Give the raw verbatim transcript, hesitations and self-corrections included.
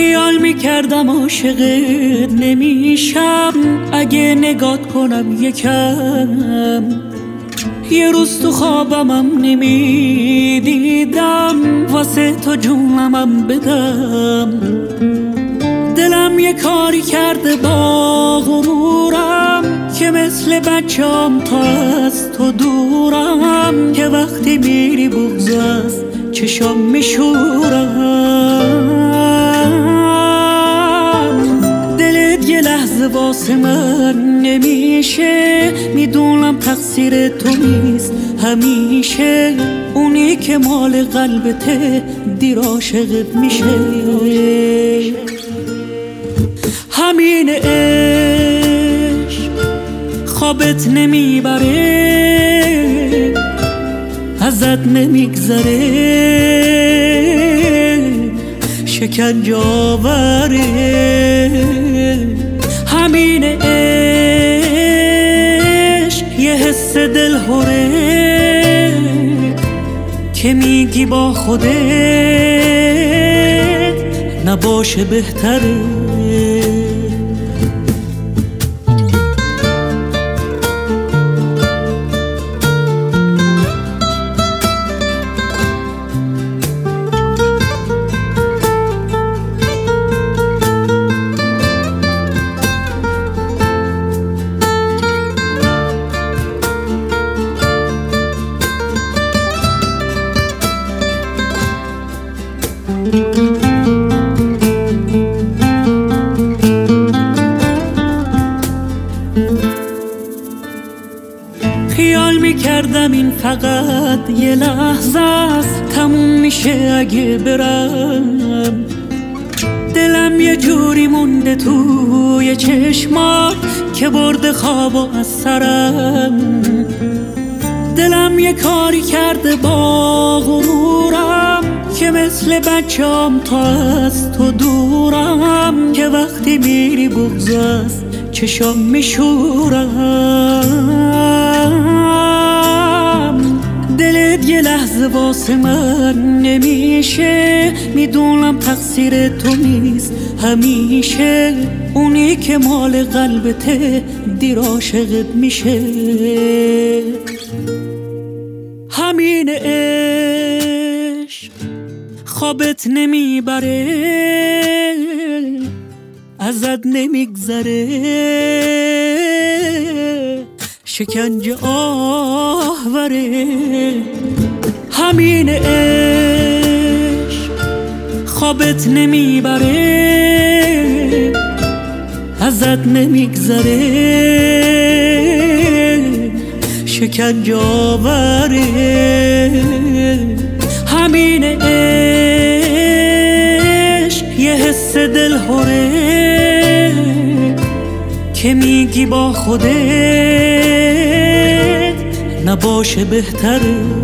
خیال میکردم عاشقت نمیشم اگه نگات کنم یکم. یه روز تو خوابمم نمیدیدم واسه تو جونمم بدم. دلم یه کاری کرده با غرورم که مثل بچه‌ام تا از تو دورم، که وقتی میری بغض از چشام میشورم. دلت یه لحظه واسه من نمیشه، میدونم تقصیر تو نیست همیشه. اونی که مال قلبته دیر عاشقت میشه. همین عشق خوابت نمیبره، ازت نمیگذره، شکنجه آوره. همین عشق یه حس دلهوره که میگی با خودت نباشه بهتره. خیال میکردم این فقط یه لحظه است، تموم میشه اگه برم. دلم یه جوری مونده توی چشمات که برده خوابو از سرم. دلم یه کاری کرده با غرورم که مثل بچه‌ام تا از تو دورم، که وقتی میری بغض از چشام میشورم. دلت یه لحظه واسه من نمیشه، میدونم تقصیر تو نیست همیشه. اونی که مال قلبته دیر عاشقت میشه. همین عشق خوابت نمیبره، ازت نمیگذره، شکنجه آوره. همین عشق خوابت نمیبره، ازت نمیگذره، شکنجه آوره. همین عشق یه حس دلهوره که میگی با خودت نباشه بهتره.